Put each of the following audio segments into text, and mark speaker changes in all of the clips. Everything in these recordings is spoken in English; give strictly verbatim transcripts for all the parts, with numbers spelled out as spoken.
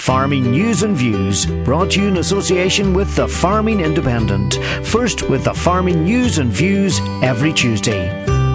Speaker 1: Farming News and Views, brought to you in association with the Farming Independent. First with the Farming News and Views every Tuesday.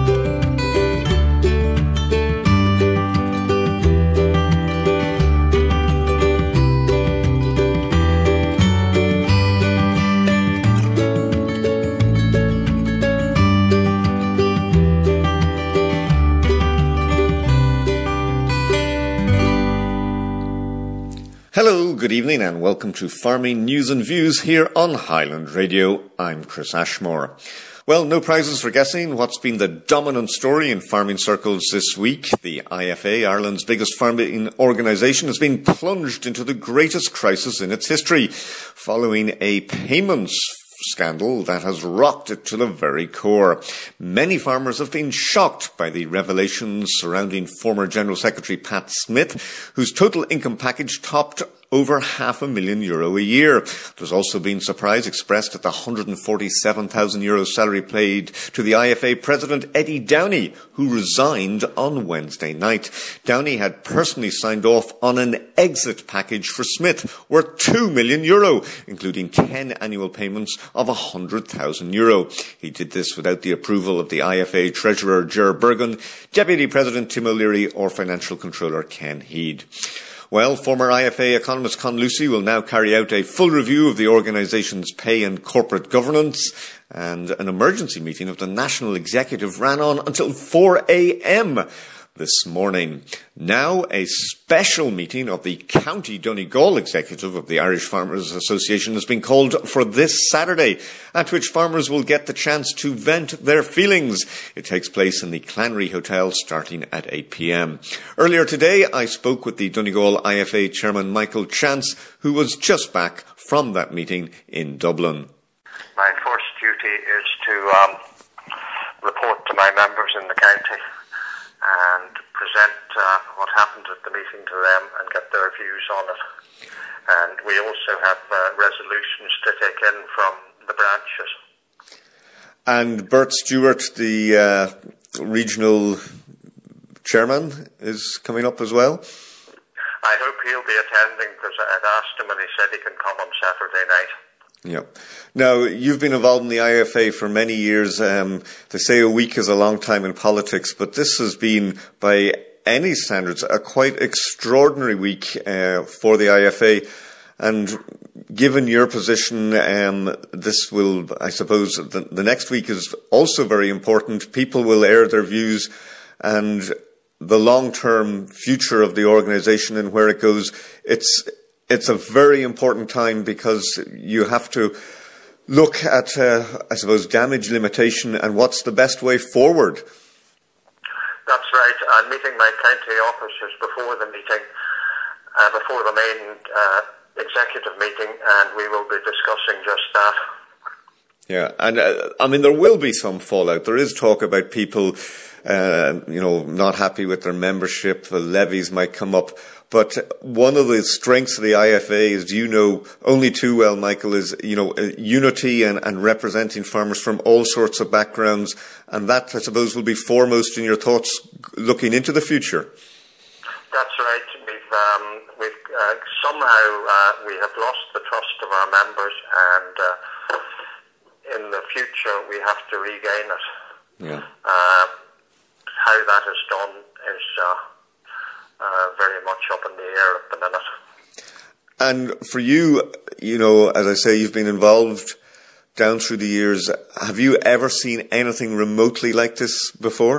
Speaker 2: Hello, good evening and welcome to Farming News and Views here on Highland Radio. I'm Chris Ashmore. Well, no prizes for guessing what's been the dominant story in farming circles this week. The I F A, Ireland's biggest farming organisation, has been plunged into the greatest crisis in its history, following a payments scandal that has rocked it to the very core. Many farmers have been shocked by the revelations surrounding former General Secretary Pat Smith, whose total income package topped over half a million euro a year. There's also been surprise expressed at the one hundred forty-seven thousand euro salary paid to the I F A president Eddie Downey, who resigned on Wednesday night. Downey had personally signed off on an exit package for Smith worth two million euro, including ten annual payments of one hundred thousand euro. He did this without the approval of the I F A treasurer Ger Bergen, deputy president Tim O'Leary, or financial controller Ken Heed. Well, former I F A economist Con Lucy will now carry out a full review of the organisation's pay and corporate governance, and an emergency meeting of the National Executive ran on until four a.m. this morning. Now, a special meeting of the County Donegal Executive of the Irish Farmers Association has been called for this Saturday, at which farmers will get the chance to vent their feelings. It takes place in the Clanry Hotel starting at eight p.m. Earlier today, I spoke with the Donegal I F A Chairman Michael Chance, who was just back from that meeting in Dublin.
Speaker 3: My first duty is to um, report to my members in the county and present uh, what happened at the meeting to them and get their views on it. And we also have uh, resolutions to take in from the branches.
Speaker 2: And Bert Stewart, the uh, regional chairman, is coming up as well?
Speaker 3: I hope he'll be attending, because I had asked him and he said he can come on Saturday night.
Speaker 2: Yeah. Now, you've been involved in the I F A for many years. Um, they say a week is a long time in politics, but this has been, by any standards, a quite extraordinary week uh, for the I F A. And given your position, um, this will, I suppose, the, the next week is also very important. People will air their views, and the long-term future of the organisation and where it goes, it's It's a very important time, because you have to look at, uh, I suppose, damage limitation and what's the best way forward.
Speaker 3: That's right. I'm meeting my county officers before the meeting, uh, before the main uh, executive meeting, and we will be discussing just that.
Speaker 2: Yeah, and uh, I mean, there will be some fallout. There is talk about people, uh, you know, not happy with their membership. The levies might come up. But one of the strengths of the I F A, as you know only too well, Michael, is, you know, unity and, and representing farmers from all sorts of backgrounds. And that, I suppose, will be foremost in your thoughts looking into the future.
Speaker 3: That's right. We've, um, we've uh, somehow uh, we have lost the trust of our members, and uh, in the future we have to regain it.
Speaker 2: Yeah.
Speaker 3: Uh, how that is done is Uh, Uh, very much up in the air at the minute.
Speaker 2: And for you, you know, as I say, you've been involved down through the years. Have you ever seen anything remotely like this before?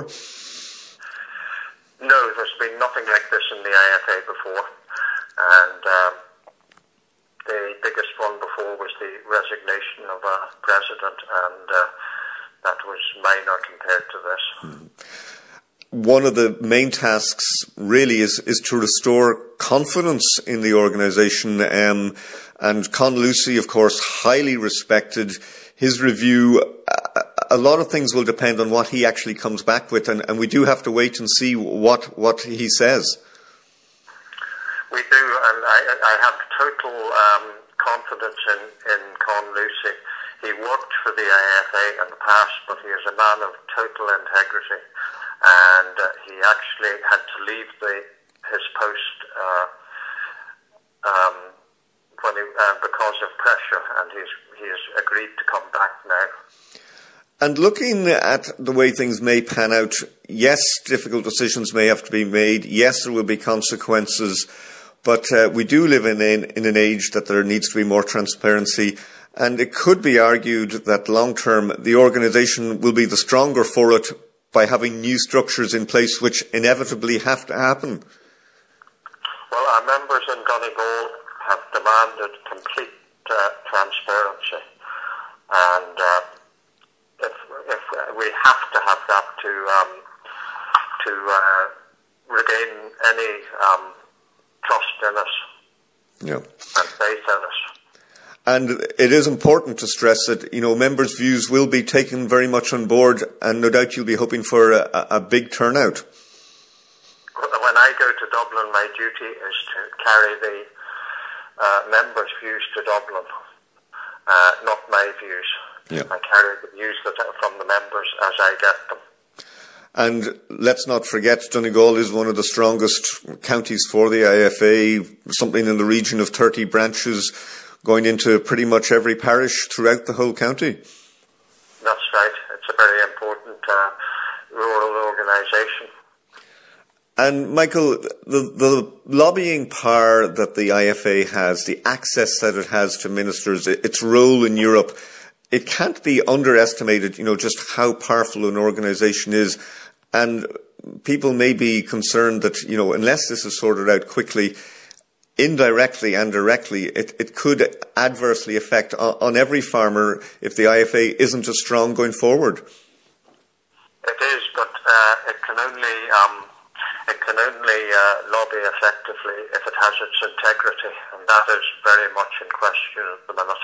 Speaker 3: No, there's been nothing like this in the I F A before. And um, the biggest one before was the resignation of a president, and uh, that was minor compared to this.
Speaker 2: Mm-hmm. One of the main tasks really is, is to restore confidence in the organisation. Um, and Con Lucy, of course, highly respected. His review, a, a lot of things will depend on what he actually comes back with, and, and we do have to wait and see what, what he says.
Speaker 3: We do, and I, I have total um, confidence in, in Con Lucy. He worked for the I F A in the past, but he is a man of total integrity. And uh, he actually had to leave the, his post uh, um, positive pressure, and he's he's agreed to come back now.
Speaker 2: And looking at the way things may pan out, yes, difficult decisions may have to be made. Yes, there will be consequences. But uh, we do live in, in, in an age that there needs to be more transparency. And it could be argued that long-term, the organisation will be the stronger for it by having new structures in place which inevitably have to happen.
Speaker 3: Well, our members in Donegal have demanded complete uh, transparency. And uh, if, if we have to have that to, um, to uh, regain any um, trust in us,
Speaker 2: yeah,
Speaker 3: and faith in us.
Speaker 2: And it is important to stress that, you know, members' views will be taken very much on board, and no doubt you'll be hoping for a, a big turnout.
Speaker 3: When I go to Dublin, my duty is to carry the uh, members' views to Dublin, uh, not my views.
Speaker 2: Yeah.
Speaker 3: I carry the views that are from the members as I get them.
Speaker 2: And let's not forget, Donegal is one of the strongest counties for the I F A, something in the region of thirty branches going into pretty much every parish throughout the whole county.
Speaker 3: That's right. It's a very important uh, rural organisation.
Speaker 2: And Michael, the, the lobbying power that the I F A has, the access that it has to ministers, its role in Europe, it can't be underestimated, you know, just how powerful an organisation is. And people may be concerned that, you know, unless this is sorted out quickly, indirectly and directly, it, it could adversely affect on, on every farmer if the I F A isn't as strong going forward.
Speaker 3: It is, but uh, it can only um, it can only uh, lobby effectively if it has its integrity, and that is very much in question at the minute.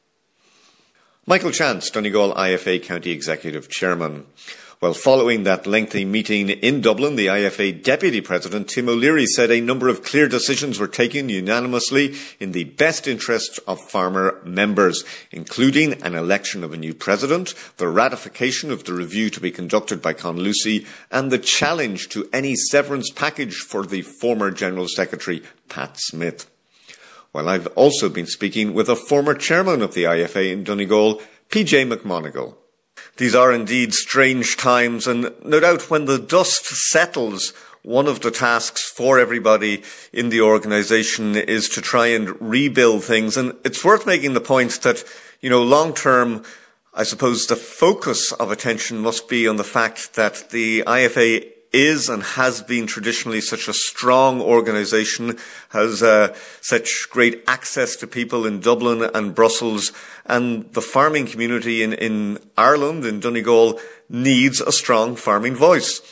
Speaker 2: Michael Chance, Donegal I F A County Executive Chairman. Well, following that lengthy meeting in Dublin, the I F A Deputy President Tim O'Leary said a number of clear decisions were taken unanimously in the best interests of farmer members, including an election of a new president, the ratification of the review to be conducted by Con Lucy, and the challenge to any severance package for the former General Secretary, Pat Smith. Well, I've also been speaking with a former chairman of the I F A in Donegal, P J McMonigal. These are indeed strange times, and no doubt when the dust settles, one of the tasks for everybody in the organisation is to try and rebuild things. And it's worth making the point that, you know, long term, I suppose the focus of attention must be on the fact that the I F A is and has been traditionally such a strong organisation, has uh, such great access to people in Dublin and Brussels, and the farming community in, in Ireland, in Donegal, needs a strong farming voice.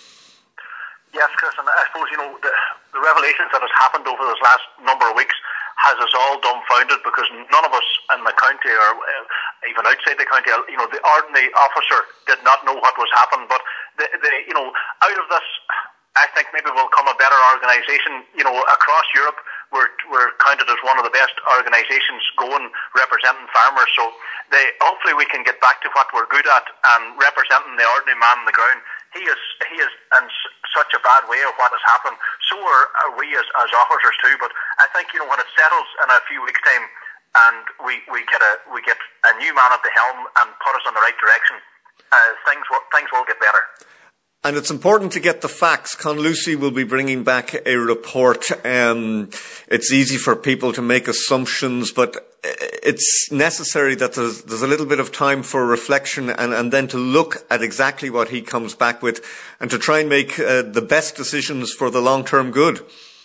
Speaker 4: Yes, Chris, and I suppose, you know, the, the revelations that has happened over those last number of weeks has us all dumbfounded, because none of us in the county, or uh, even outside the county, you know, the ordinary officer did not know what was happening. But the, the, you know, out of this, I think maybe will come a better organisation. You know, across Europe, we're we're counted as one of the best organisations going representing farmers. So they, hopefully we can get back to what we're good at, and representing the ordinary man on the ground. He is he is in such a bad way of what has happened. So are, are we as, as officers too. But I think, you know, when it settles in a few weeks' time, and we, we get a we get a new man at the helm and put us in the right direction, uh, things will things will get better.
Speaker 2: And it's important to get the facts. Con Lucy will be bringing back a report. Um, it's easy for people to make assumptions, but it's necessary that there's, there's a little bit of time for reflection, and, and then to look at exactly what he comes back with, and to try and make uh, the best decisions for the long-term good.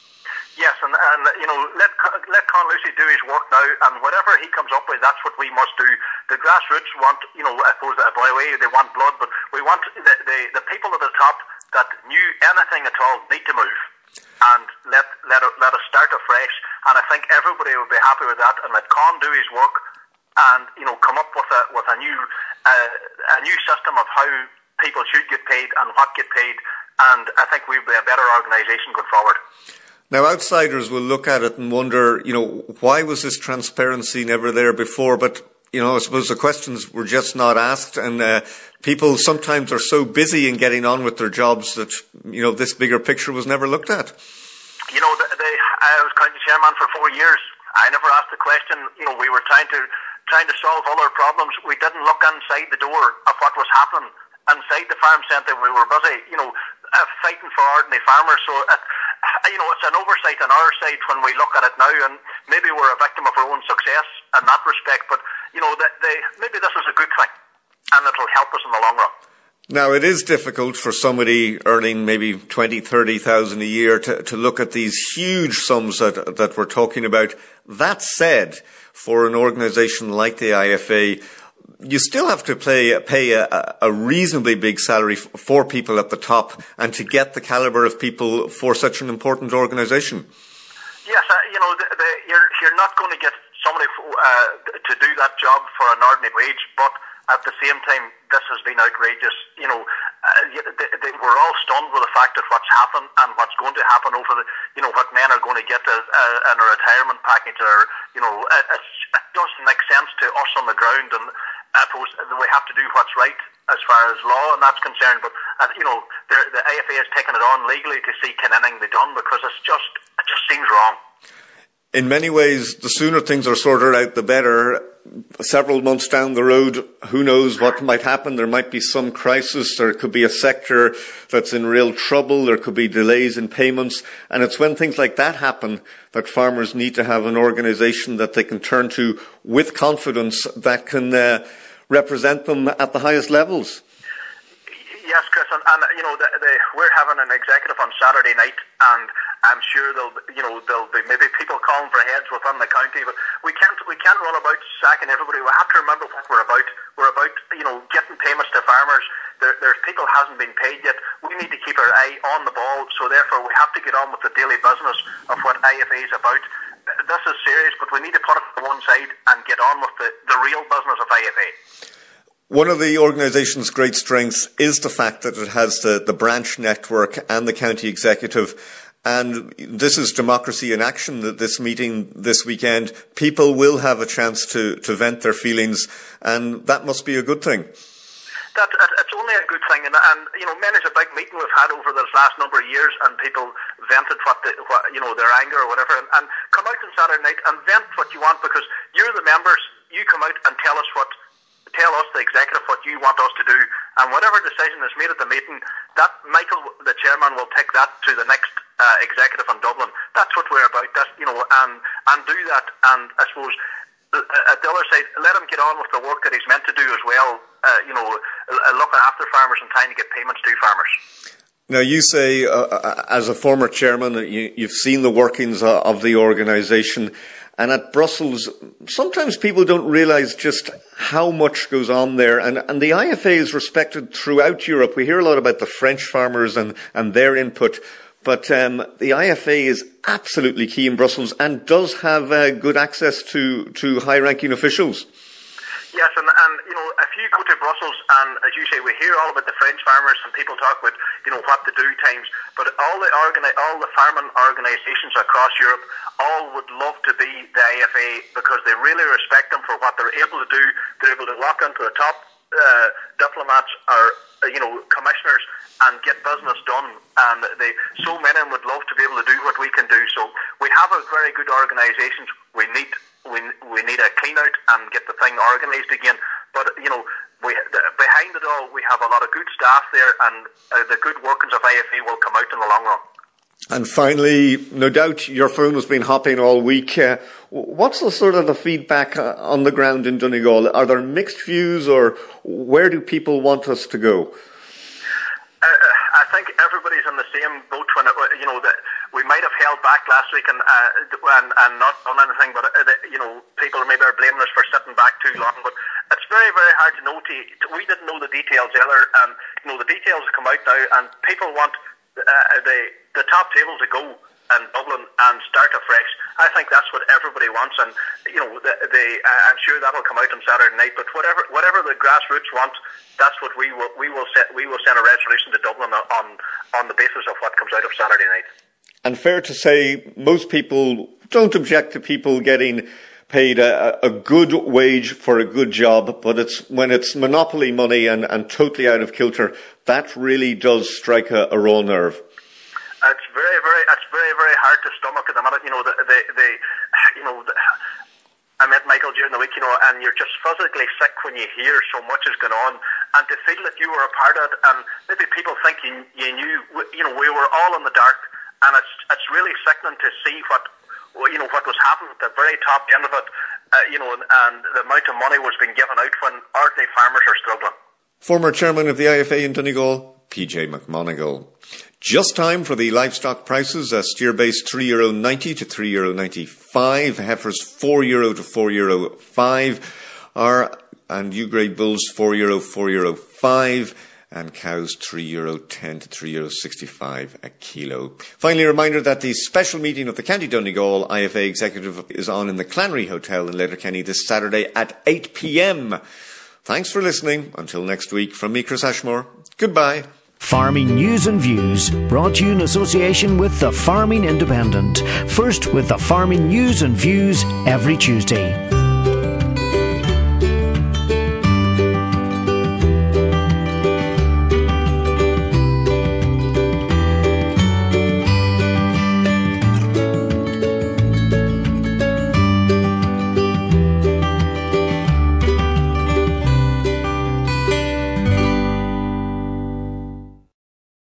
Speaker 4: Yes, and, and you know, let let Con Lucy do his work now, and whatever he comes up with, that's what we must do. The grassroots want, you know, I suppose, a way they want blood, but we want the, the the people at the top that knew anything at all need to move, and let let let us start afresh. And I think everybody will be happy with that, and let Con do his work, and you know, come up with a with a new uh, a new system of how people should get paid and what get paid, and I think we'll be a better organisation going forward.
Speaker 2: Now, outsiders will look at it and wonder, you know, why was this transparency never there before? But, you know, I suppose the questions were just not asked, and uh, people sometimes are so busy in getting on with their jobs that, you know, this bigger picture was never looked at.
Speaker 4: You know, the, the, I was county chairman for four years, I never asked the question. You know, we were trying to trying to solve other problems. We didn't look inside the door of what was happening inside the farm centre. We were busy, you know, uh, fighting for ordinary farmers. So, it, you know, it's an oversight on our side when we look at it now, and maybe we're a victim of our own success in that respect. But, you know, the, the, maybe this is a good thing, and it'll help us in the long run.
Speaker 2: Now, it is difficult for somebody earning maybe twenty, thirty thousand a year to, to look at these huge sums that, that we're talking about. That said, for an organisation like the I F A, you still have to play, pay a, a reasonably big salary for people at the top, and to get the calibre of people for such an important organisation.
Speaker 4: Yes, uh, you know, the, the, you're, you're not going to get somebody uh, to do that job for an ordinary wage, but at the same time, this has been outrageous. You know, uh, they, they, we're all stunned with the fact that what's happened and what's going to happen over the, you know, what men are going to get as, uh, in a retirement package, or, you know, it, it doesn't make sense to us on the ground, and I suppose we have to do what's right as far as law and that's concerned. But, uh, you know, the, the I F A has taken it on legally to see can anything be done, because it's just, it just seems wrong.
Speaker 2: In many ways, the sooner things are sorted out, the better. Several months down the road, who knows what might happen? There might be some crisis. There could be a sector that's in real trouble. There could be delays in payments. And it's when things like that happen that farmers need to have an organisation that they can turn to with confidence that can uh, represent them at the highest levels.
Speaker 4: Yes, Chris, and, and you know, the, the, we're having an executive on Saturday night, and I'm sure there'll, you know, there'll be maybe people calling for heads within the county, but we can't, we can't run about sacking everybody. We have to remember what we're about. We're about, you know, getting payments to farmers. There, there's people hasn't been paid yet. We need to keep our eye on the ball, so therefore we have to get on with the daily business of what I F A is about. This is serious, but we need to put it to one side and get on with the, the real business of I F A.
Speaker 2: One of the organisation's great strengths is the fact that it has the, the branch network and the county executive. And this is democracy in action, that this meeting this weekend, people will have a chance to, to vent their feelings, and that must be a good thing.
Speaker 4: That, it's only a good thing, and, and you know, many's a big meeting we've had over this last number of years, and people vented what, the, what you know, their anger or whatever, and, and come out on Saturday night and vent what you want, because you're the members. You come out and tell us what, tell us, the executive, what you want us to do, and whatever decision is made at the meeting, that Michael, the chairman, will take that to the next uh, executive in Dublin. That's what we're about. That's, you know, and and do that. And I suppose at the other side, let him get on with the work that he's meant to do as well. Uh, you know, looking after farmers and trying to get payments to farmers.
Speaker 2: Now, you say, uh, as a former chairman, you, you've seen the workings of the organisation. And at Brussels, sometimes people don't realise just how much goes on there. And, and the I F A is respected throughout Europe. We hear a lot about the French farmers and, and their input. But um, the I F A is absolutely key in Brussels and does have uh, good access to, to high-ranking officials.
Speaker 4: Yes, and, and, you know, if you go to Brussels, and as you say, we hear all about the French farmers, and people talk about, you know, what to do times, but all the organi- all the farming organisations across Europe all would love to be the I F A, because they really respect them for what they're able to do. They're able to walk into the top uh, diplomats or, uh, you know, commissioners and get business done, and they, so many of them would love to be able to do what we can do. So we have a very good organisation. We need we we need a clean out and get the thing organised again. But, you know, we, the, behind it all, we have a lot of good staff there, and uh, the good workings of I F A will come out in the long run.
Speaker 2: And finally, no doubt your phone has been hopping all week. Uh, what's the sort of the feedback on the ground in Donegal? Are there mixed views, or where do people want us to go?
Speaker 4: Uh, I think everybody's in the same boat. When it, you know, that we might have held back last week and uh, and, and not done anything, but uh, you know, people maybe are blaming us for sitting back too long. But it's very, very hard to know. To, we didn't know the details either, and you know, the details have come out now, and people want uh, the the top table to go in Dublin and start afresh. I think that's what everybody wants, and you know, the, the, uh, I'm sure that'll come out on Saturday night. But whatever, whatever the grassroots want, that's what we will. We will set. We will send a resolution to Dublin on on the basis of what comes out of Saturday night.
Speaker 2: And fair to say, most people don't object to people getting paid a, a good wage for a good job, but it's when it's monopoly money and, and totally out of kilter, that really does strike a, a raw nerve.
Speaker 4: It's very, very, it's very, very hard to stomach at the minute. You know, the, the, the you know, I met Michael during the week, you know, and you're just physically sick when you hear so much is going on, and to feel that you were a part of it, and maybe people think you, you knew, you know, we were all in the dark, and it's it's really sickening to see what, you know, what was happening at the very top end of it, uh, you know, and, and the amount of money was being given out when ordinary farmers are struggling. Former
Speaker 2: chairman of the I F A in Donegal, P J McMonagle. Just time for the livestock prices. A steer base three euro ninety to three euro ninety-five. Heifers four euro to four euro five. Are and U grade bulls four euro four euro five. And cows three euro ten to three euro sixty-five a kilo. Finally, a reminder that the special meeting of the County Donegal I F A Executive is on in the Clannery Hotel in Letterkenny this Saturday at eight p.m. Thanks for listening. Until next week, from me, Chris Ashmore. Goodbye.
Speaker 1: Farming News and Views, brought to you in association with the Farming Independent. First with the Farming News and Views every Tuesday.